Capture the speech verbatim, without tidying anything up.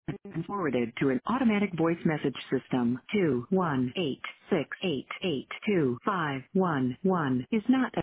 and forwarded to an automatic voice message system. two one eight six eight eight two five one one is not